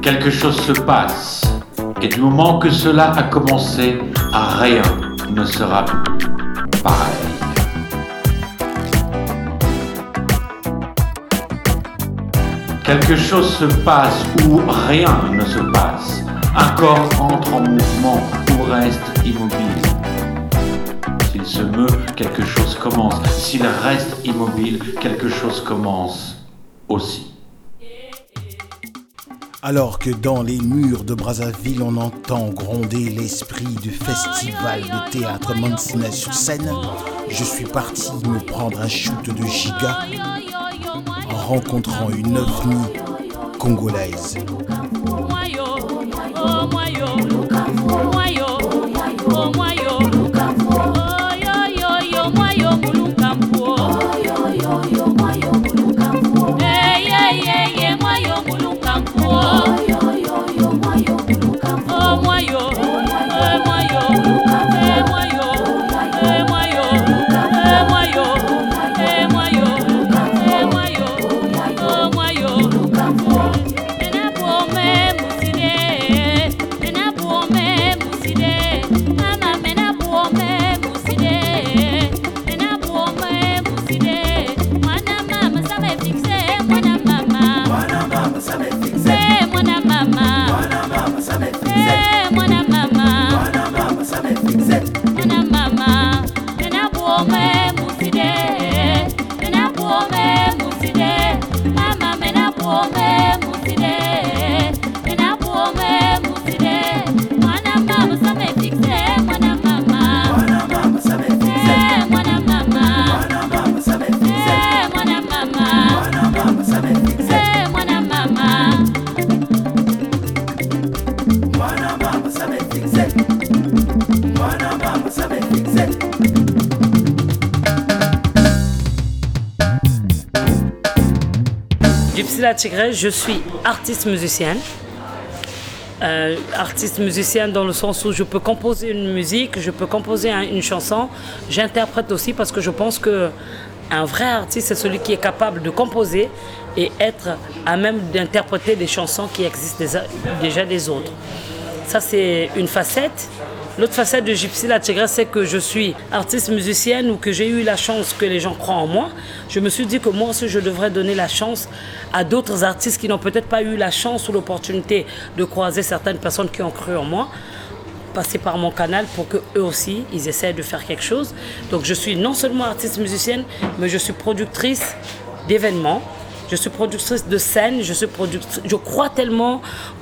quelque chose se passe, et du moment que cela a commencé, rien ne sera plus pareil. Quelque chose se passe ou rien ne se passe. Un corps entre en mouvement ou reste immobile. S'il se meut, quelque chose commence. S'il reste immobile, quelque chose commence aussi. Alors que dans les murs de Brazzaville, on entend gronder l'esprit du festival de théâtre Mansina sur scène, je suis parti me prendre un shoot de giga en rencontrant une ovni congolaise. Gypsy La Tigresse, je suis artiste musicienne. Artiste musicienne dans le sens où je peux composer une musique, je peux composer une chanson. J'interprète aussi parce que je pense qu'un vrai artiste, c'est celui qui est capable de composer et être à même d'interpréter des chansons qui existent déjà des autres. Ça, c'est une facette. L'autre facette de Gypsy La Tigresse, c'est que je suis artiste musicienne ou que j'ai eu la chance que les gens croient en moi. Je me suis dit que moi aussi, je devrais donner la chance à d'autres artistes qui n'ont peut-être pas eu la chance ou l'opportunité de croiser certaines personnes qui ont cru en moi, passer par mon canal pour qu'eux aussi, ils essaient de faire quelque chose. Donc je suis non seulement artiste musicienne, mais je suis productrice d'événements. Je suis productrice de scène, je crois tellement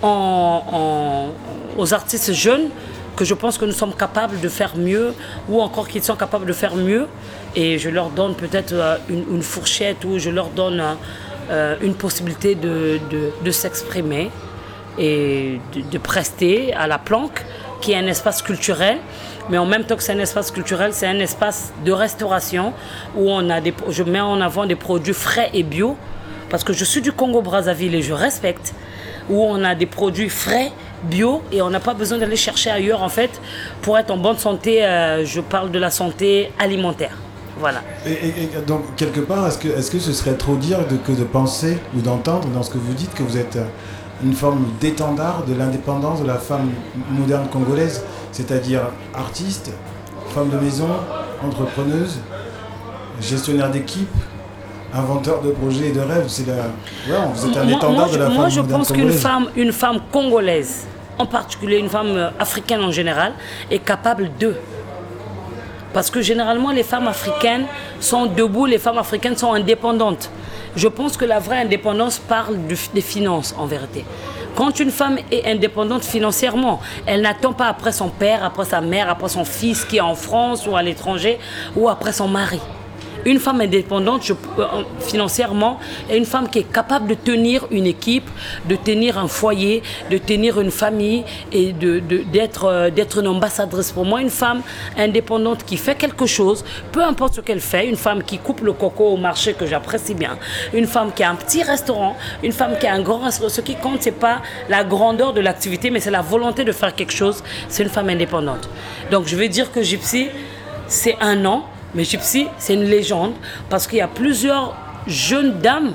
aux artistes jeunes que je pense que nous sommes capables de faire mieux ou encore qu'ils sont capables de faire mieux. Et je leur donne peut-être une fourchette ou je leur donne une possibilité de s'exprimer et de prester à la Planque, qui est un espace culturel. Mais en même temps que c'est un espace culturel, c'est un espace de restauration où je mets en avant des produits frais et bio. Parce que je suis du Congo-Brazzaville et je respecte, où on a des produits frais, bio, et on n'a pas besoin d'aller chercher ailleurs, en fait, pour être en bonne santé. Je parle de la santé alimentaire. Voilà. Et donc, quelque part, est-ce que ce serait trop dire que de penser ou d'entendre dans ce que vous dites que vous êtes une forme d'étendard de l'indépendance de la femme moderne congolaise, c'est-à-dire artiste, femme de maison, entrepreneuse, gestionnaire d'équipe, inventeur de projets et de rêves, vous êtes un étendard de la femme moderne congolaise. Moi, je pense qu'une femme congolaise, en particulier une femme africaine en général, est capable de. Parce que généralement, les femmes africaines sont debout, les femmes africaines sont indépendantes. Je pense que la vraie indépendance parle des finances, en vérité. Quand une femme est indépendante financièrement, elle n'attend pas après son père, après sa mère, après son fils qui est en France ou à l'étranger, ou après son mari. Une femme indépendante financièrement est une femme qui est capable de tenir une équipe, de tenir un foyer, de tenir une famille et d'être une ambassadrice. Pour moi, une femme indépendante qui fait quelque chose, peu importe ce qu'elle fait, une femme qui coupe le coco au marché que j'apprécie bien, une femme qui a un petit restaurant, une femme qui a un grand restaurant, ce qui compte, c'est pas la grandeur de l'activité, mais c'est la volonté de faire quelque chose, c'est une femme indépendante. Donc je vais dire que Gypsy, c'est un nom. Mais Gypsy, c'est une légende parce qu'il y a plusieurs jeunes dames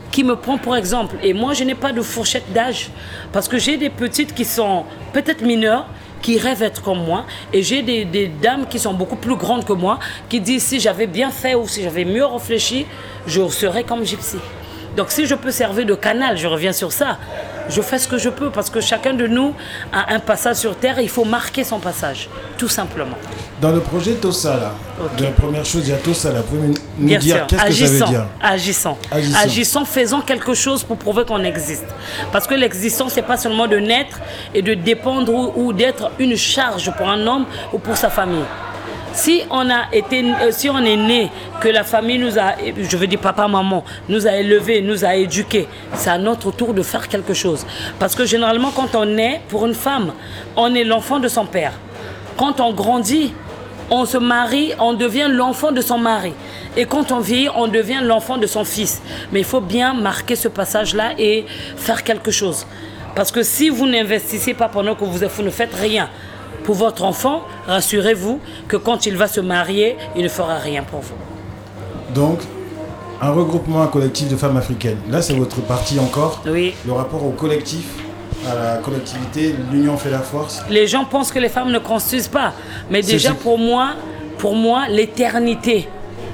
qui me prend pour exemple. Et moi, je n'ai pas de fourchette d'âge parce que j'ai des petites qui sont peut-être mineures, qui rêvent être comme moi, et j'ai des dames qui sont beaucoup plus grandes que moi, qui disent si j'avais bien fait ou si j'avais mieux réfléchi, je serais comme Gypsy. Donc si je peux servir de canal, je reviens sur ça, je fais ce que je peux parce que chacun de nous a un passage sur Terre et il faut marquer son passage, tout simplement. Dans le projet Tosala, la première chose, il y a Tosala. Vous pouvez nous Bien dire sûr. qu'est-ce que ça veut dire? Agissons, faisons quelque chose pour prouver qu'on existe. Parce que l'existence, c'est pas seulement de naître et de dépendre ou d'être une charge pour un homme ou pour sa famille. Si on est né, que la famille nous a, je veux dire papa, maman, nous a élevés, nous a éduqués, c'est à notre tour de faire quelque chose. Parce que généralement, quand on naît, pour une femme, on est l'enfant de son père. Quand on grandit, on se marie, on devient l'enfant de son mari. Et quand on vieillit, on devient l'enfant de son fils. Mais il faut bien marquer ce passage-là et faire quelque chose. Parce que si vous n'investissez pas pendant que vous ne faites rien pour votre enfant, rassurez-vous que quand il va se marier, il ne fera rien pour vous. Donc, un regroupement, un collectif de femmes africaines. Là, c'est votre partie encore. Oui. Le rapport au collectif, à la collectivité, l'union fait la force. Les gens pensent que les femmes ne construisent pas. Mais déjà, pour moi, l'éternité,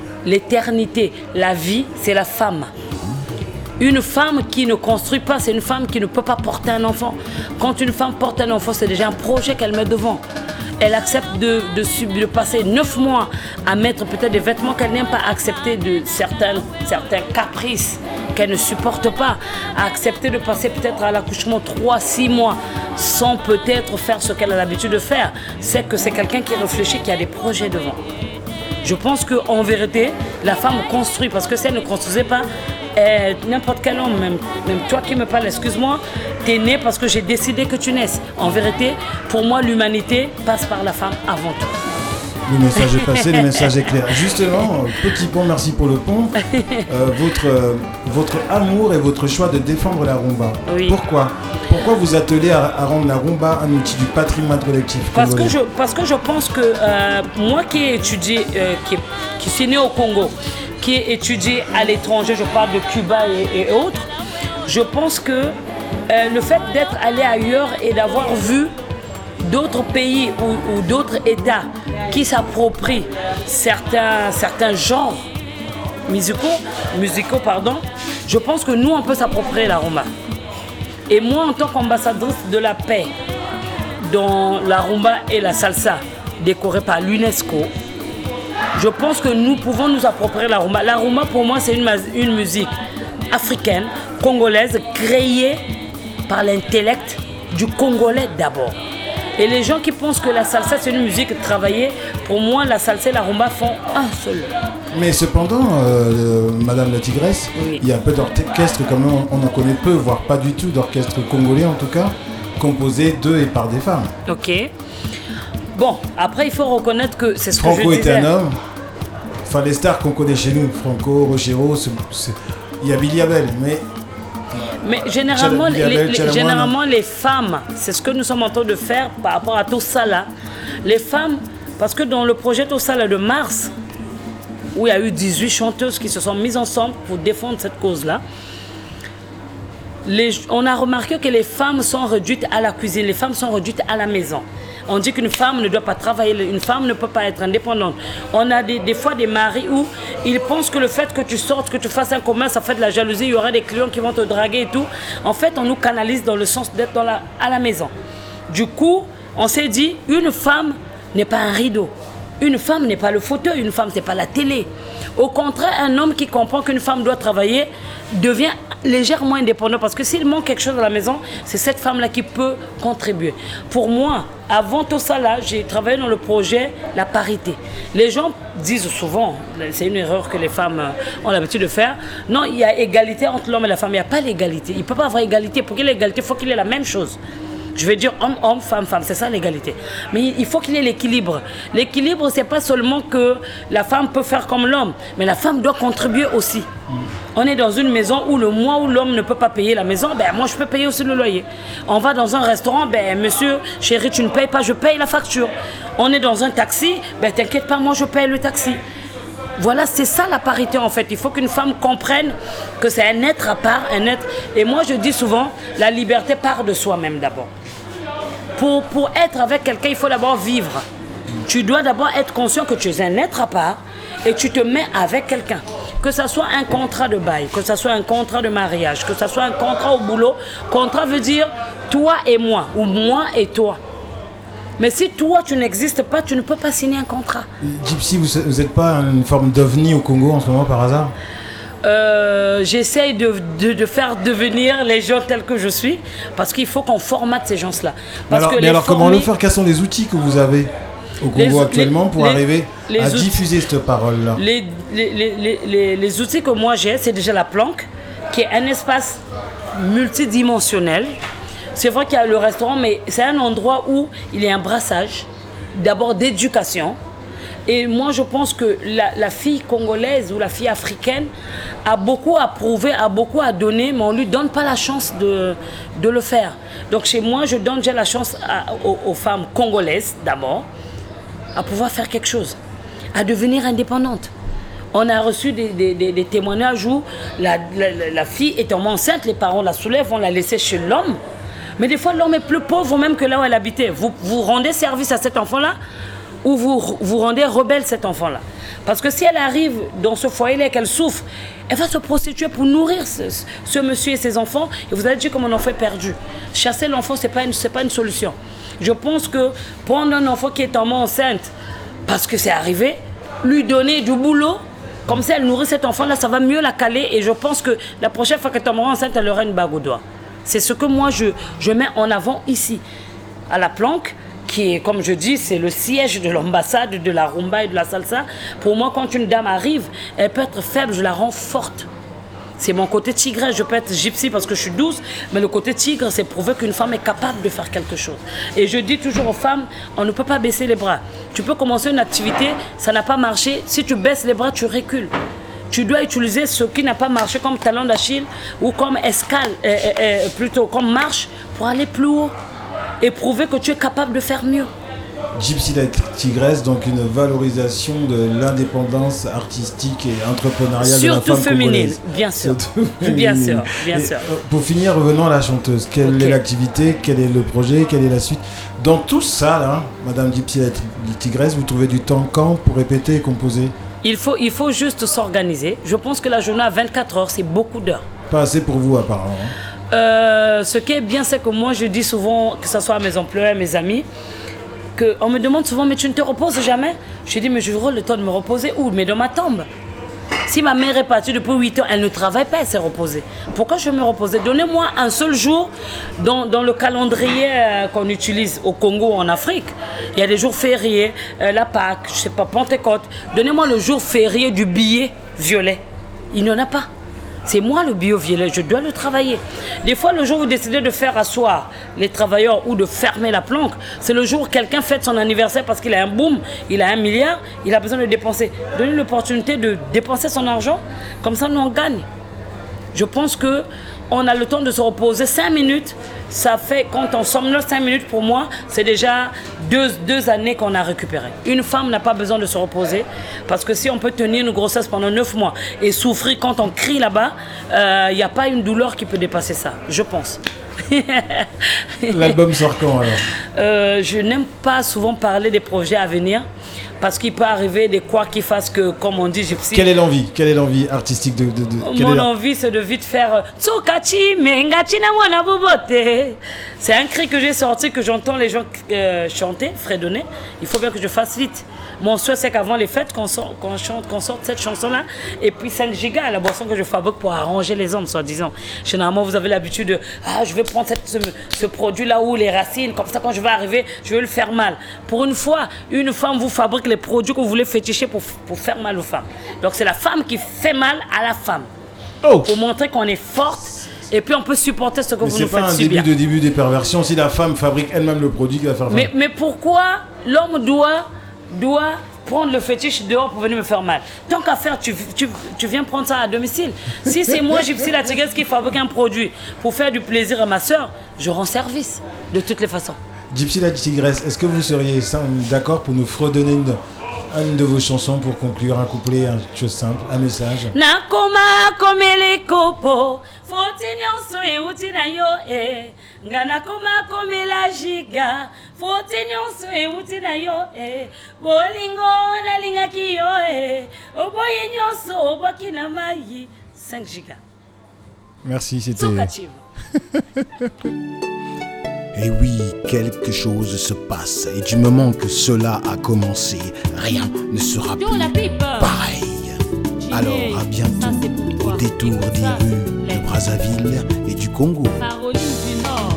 la vie, c'est la femme. Une femme qui ne construit pas, c'est une femme qui ne peut pas porter un enfant. Quand une femme porte un enfant, c'est déjà un projet qu'elle met devant. Elle accepte de passer 9 mois à mettre peut-être des vêtements qu'elle n'aime pas, accepter de certains caprices qu'elle ne supporte pas, à accepter de passer peut-être à l'accouchement 3-6 mois sans peut-être faire ce qu'elle a l'habitude de faire. C'est que c'est quelqu'un qui réfléchit, qui a des projets devant. Je pense qu'en vérité, la femme construit, parce que si elle ne construisait pas, n'importe quel homme, même toi qui me parles, excuse-moi, t'es né parce que j'ai décidé que tu naisses. En vérité, pour moi, l'humanité passe par la femme avant tout. Le message est passé, le message est clair. Justement, petit pont, merci pour le pont. Votre amour et votre choix de défendre la rumba. Oui. Pourquoi vous attelez à rendre la rumba un outil du patrimoine collectif? Parce que je pense que moi qui ai étudié, qui suis né au Congo, qui ai étudié à l'étranger, je parle de Cuba et autres, je pense que le fait d'être allé ailleurs et d'avoir vu d'autres pays ou d'autres États qui s'approprient certains genres musicaux, je pense que nous, on peut s'approprier la rumba. Et moi, en tant qu'ambassadrice de la paix dans la rumba et la salsa, décorée par l'UNESCO, je pense que nous pouvons nous approprier la rumba. La rumba, pour moi, c'est une musique africaine, congolaise, créée par l'intellect du Congolais d'abord. Et les gens qui pensent que la salsa, c'est une musique travaillée, pour moi, la salsa et la rumba font un seul. Mais cependant, Madame la Tigresse, oui, il y a un peu d'orchestre, comme on en connaît peu, voire pas du tout, d'orchestre congolais en tout cas, composé de et par des femmes. Ok. Bon, après, il faut reconnaître que c'est ce que je disais. Franco était un homme. Enfin, les stars qu'on connaît chez nous, Franco, Rochero, il y a Billy Abel, mais généralement, les femmes, c'est ce que nous sommes en train de faire par rapport à Tosala. Les femmes, parce que dans le projet Tosala de mars, où il y a eu 18 chanteuses qui se sont mises ensemble pour défendre cette cause-là, on a remarqué que les femmes sont réduites à la cuisine, les femmes sont réduites à la maison. On dit qu'une femme ne doit pas travailler, une femme ne peut pas être indépendante. On a des fois des maris où ils pensent que le fait que tu sortes, que tu fasses un commerce, ça fait de la jalousie, il y aura des clients qui vont te draguer et tout. En fait, on nous canalise dans le sens d'être à la maison. Du coup, on s'est dit, une femme n'est pas un rideau. Une femme n'est pas le fauteuil, une femme, c'est pas la télé. Au contraire, un homme qui comprend qu'une femme doit travailler devient légèrement indépendant parce que s'il manque quelque chose à la maison, c'est cette femme-là qui peut contribuer. Pour moi, avant tout ça, là, j'ai travaillé dans le projet la parité. Les gens disent souvent, c'est une erreur que les femmes ont l'habitude de faire, non, il y a égalité entre l'homme et la femme, il n'y a pas l'égalité. Il ne peut pas avoir égalité. Pour qu'il y ait l'égalité, il faut qu'il y ait la même chose. Je vais dire homme, femme, c'est ça l'égalité. Mais il faut qu'il y ait l'équilibre. L'équilibre, c'est pas seulement que la femme peut faire comme l'homme, mais la femme doit contribuer aussi. On est dans une maison où le mois où l'homme ne peut pas payer la maison, ben moi je peux payer aussi le loyer. On va dans un restaurant, ben monsieur, chérie, tu ne payes pas, je paye la facture. On est dans un taxi, ben t'inquiète pas, moi je paye le taxi. Voilà, c'est ça la parité en fait. Il faut qu'une femme comprenne que c'est un être à part, un être. Et moi je dis souvent, la liberté part de soi-même d'abord. Pour être avec quelqu'un, il faut d'abord vivre. Tu dois d'abord être conscient que tu es un être à part et tu te mets avec quelqu'un. Que ce soit un contrat de bail, que ce soit un contrat de mariage, que ce soit un contrat au boulot. Contrat veut dire toi et moi, ou moi et toi. Mais si toi, tu n'existes pas, tu ne peux pas signer un contrat. Gypsy, vous n'êtes pas une forme d'ovni au Congo en ce moment par hasard? J'essaye de faire devenir les gens tels que je suis, parce qu'il faut qu'on formate ces gens-là. Mais alors comment le faire? Quels sont les outils que vous avez au Congo actuellement pour arriver à diffuser cette parole-là? Les outils que moi j'ai, c'est déjà la planque, qui est un espace multidimensionnel. C'est vrai qu'il y a le restaurant, mais c'est un endroit où il y a un brassage, d'abord d'éducation. Et moi, je pense que la fille congolaise ou la fille africaine a beaucoup à prouver, a beaucoup à donner, mais on ne lui donne pas la chance de le faire. Donc chez moi, je donne déjà la chance aux femmes congolaises, d'abord, à pouvoir faire quelque chose, à devenir indépendantes. On a reçu des témoignages où la fille étant enceinte, les parents la soulèvent, on la laissait chez l'homme. Mais des fois, l'homme est plus pauvre même que là où elle habitait. Vous rendez service à cet enfant-là ou vous rendez rebelle cet enfant-là. Parce que si elle arrive dans ce foyer-là et qu'elle souffre, elle va se prostituer pour nourrir ce monsieur et ses enfants. Et vous allez dire que mon enfant est perdu. Chasser l'enfant, ce n'est pas une solution. Je pense que prendre un enfant qui est en enceinte, parce que c'est arrivé, lui donner du boulot, comme ça elle nourrit cet enfant-là, ça va mieux la caler. Et je pense que la prochaine fois qu'elle tombera enceinte, elle aura une bague au doigt. C'est ce que moi je mets en avant ici, à la planque, qui est, comme je dis, c'est le siège de l'ambassade, de la rumba et de la salsa. Pour moi, quand une dame arrive, elle peut être faible, je la rends forte. C'est mon côté tigresse, je peux être gypsy parce que je suis douce, mais le côté tigre, c'est prouver qu'une femme est capable de faire quelque chose. Et je dis toujours aux femmes, on ne peut pas baisser les bras. Tu peux commencer une activité, ça n'a pas marché, si tu baisses les bras, tu recules. Tu dois utiliser ce qui n'a pas marché comme talon d'Achille ou comme escale, plutôt comme marche, pour aller plus haut et prouver que tu es capable de faire mieux. Gypsy la tigresse, donc une valorisation de l'indépendance artistique et entrepreneuriale de la femme féminine, congolaise. Bien sûr. Bien sûr, bien sûr. Pour finir, revenons à la chanteuse. Quelle est l'activité? Quel est le projet? Quelle est la suite? Dans tout ça, là, Madame Gypsy la tigresse, vous trouvez du temps quand pour répéter et composer? Il faut juste s'organiser. Je pense que la journée à 24 heures, c'est beaucoup d'heures. Pas assez pour vous, apparemment. Ce qui est bien, c'est que moi, je dis souvent, que ce soit à mes employés, à mes amis, qu'on me demande souvent, mais tu ne te reposes jamais? Je dis, mais j'aurai le temps de me reposer où? Mais dans ma tombe. Si ma mère est partie depuis 8 ans, elle ne travaille pas, elle s'est reposée. Pourquoi je vais me reposer? Donnez-moi un seul jour dans le calendrier qu'on utilise au Congo ou en Afrique. Il y a des jours fériés, la Pâques, je ne sais pas, Pentecôte. Donnez-moi le jour férié du billet violet. Il n'y en a pas. C'est moi le bio-violet, je dois le travailler. Des fois, le jour où vous décidez de faire asseoir les travailleurs ou de fermer la planque, c'est le jour où quelqu'un fête son anniversaire parce qu'il a un boom, il a 1 milliard, il a besoin de dépenser. Donnez l'opportunité de dépenser son argent, comme ça nous on gagne. Je pense qu'on a le temps de se reposer 5 minutes. Ça fait, quand on somnole 5 minutes, pour moi, c'est déjà deux années qu'on a récupéré. Une femme n'a pas besoin de se reposer, parce que si on peut tenir une grossesse pendant 9 mois et souffrir quand on crie là-bas, il n'y a pas une douleur qui peut dépasser ça, je pense. L'album sort quand alors? Je n'aime pas souvent parler des projets à venir, parce qu'il peut arriver des quoi qui fassent que, comme on dit, gypsy. Quelle est l'envie artistique de Mon envie, c'est de vite faire Tsokachi, Mengachi na mwana bobote. C'est un cri que j'ai sorti, que j'entends les gens chanter, fredonner. Il faut bien que je fasse vite. Mon souhait, c'est qu'avant les fêtes, qu'on sorte cette chanson-là. Et puis 5 gigas, la boisson que je fabrique pour arranger les hommes, soi-disant. Généralement, vous avez l'habitude de je vais prendre ce produit-là ou les racines, comme ça, quand je vais arriver, je vais le faire mal. Pour une fois, une femme vous fabrique les produits que vous voulez féticher pour faire mal aux femmes. Donc, c'est la femme qui fait mal à la femme. Pour montrer qu'on est forte. Et puis on peut supporter ce que vous nous faites subir. Mais c'est pas un début des perversions si la femme fabrique elle-même le produit qui va faire mal. Mais pourquoi l'homme doit prendre le fétiche dehors pour venir me faire mal? Tant qu'à faire, tu viens prendre ça à domicile. Si c'est moi, Gypsy la tigresse, qui fabrique un produit pour faire du plaisir à ma soeur, je rends service de toutes les façons. Gypsy la tigresse, est-ce que vous seriez d'accord pour nous fredonner Une de vos chansons pour conclure, un couplet, une chose simple, un message. Nakoma komele kopo, foti nyonso euti na yo e. Nga nakoma komela jiga, foti nyonso euti na yo e. Bolingo nalingaki yo e. Oboye nyonso oboki na mai 5 giga. Merci, c'était... Et oui, quelque chose se passe, et du moment que cela a commencé, rien ne sera plus pareil. Alors à bientôt au détour des rues de Brazzaville et du Congo. Caroline du Nord.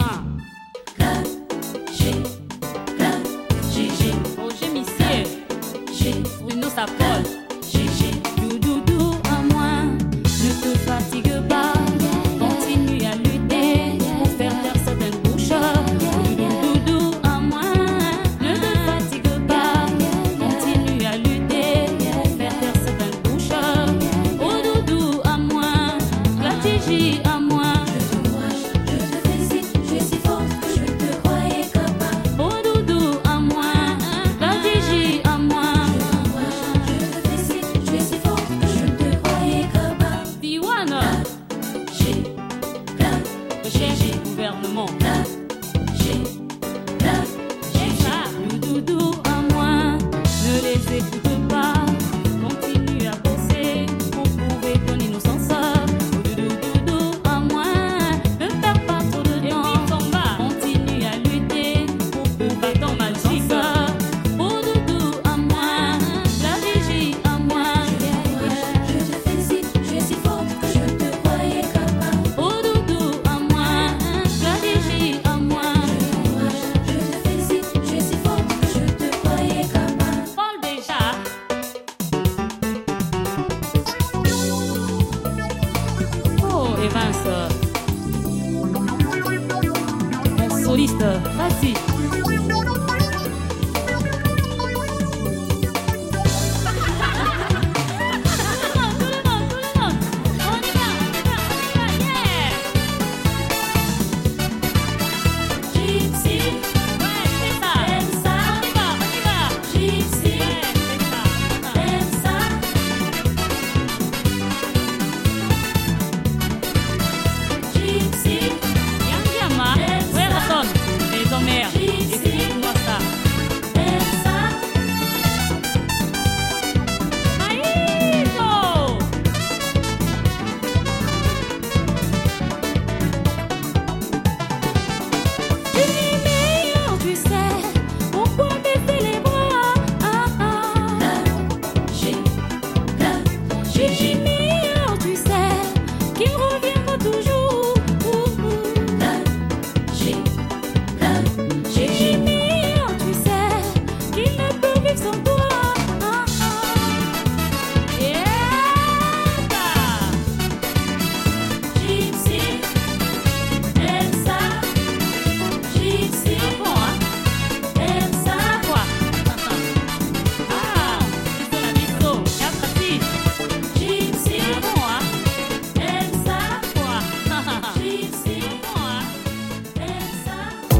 Roger Missier. Bruno Sapol. Doudou à moi, ne te fatigue pas. Continue à lutter pour faire taire certaines bouches. Doudou à moi, ne te fatigue pas. Continue à lutter pour faire taire certaines bouches. Oh doudou à moi, Latiji à moi. Je te félicite, je suis si forte que je te croyais capable. Oh doudou à moi, Latiji à moi. Je te félicite, je suis si forte que je te croyais capable. Diwana, recherche gouvernement. Le doudou à moi, ne les écoute pas. Continue à bosser pour prouver ton innocence. Doudou à moi, ne perds pas trop de temps. Continue à lutter pour prouver ton magique. Oh doudou à moi, la vigie à moi. Je te félicite, je suis si forte que je te croyais capable. Oh doudou à moi, la vigie à moi. Je te félicite, je suis si forte que je te croyais capable. Paul déjà. Oh Evans, mon soliste, vas-y. Gypsy, Gypsy, Gypsy, Tu sais pourquoi baisser les bras? Gigi meilleur, tu sais qu'il reviendra toujours. Gigi meilleur, tu sais qu'il ne peut vivre sans toi. Gypsy, Elsa, Gypsy, Elsa, Gypsy, Elsa, Gypsy, Elsa.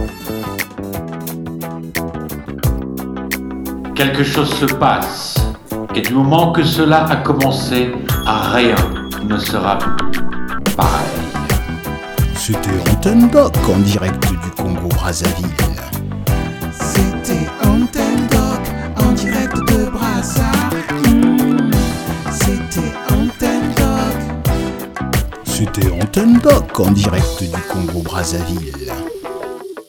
Quelque chose se passe, et du moment que cela a commencé, rien ne sera plus pareil. C'était Antenne Doc en direct du Congo Brazzaville. C'était Antenne Doc en direct de Brazzaville. C'était Antenne Doc. C'était Antenne Doc en direct du Congo Brazzaville.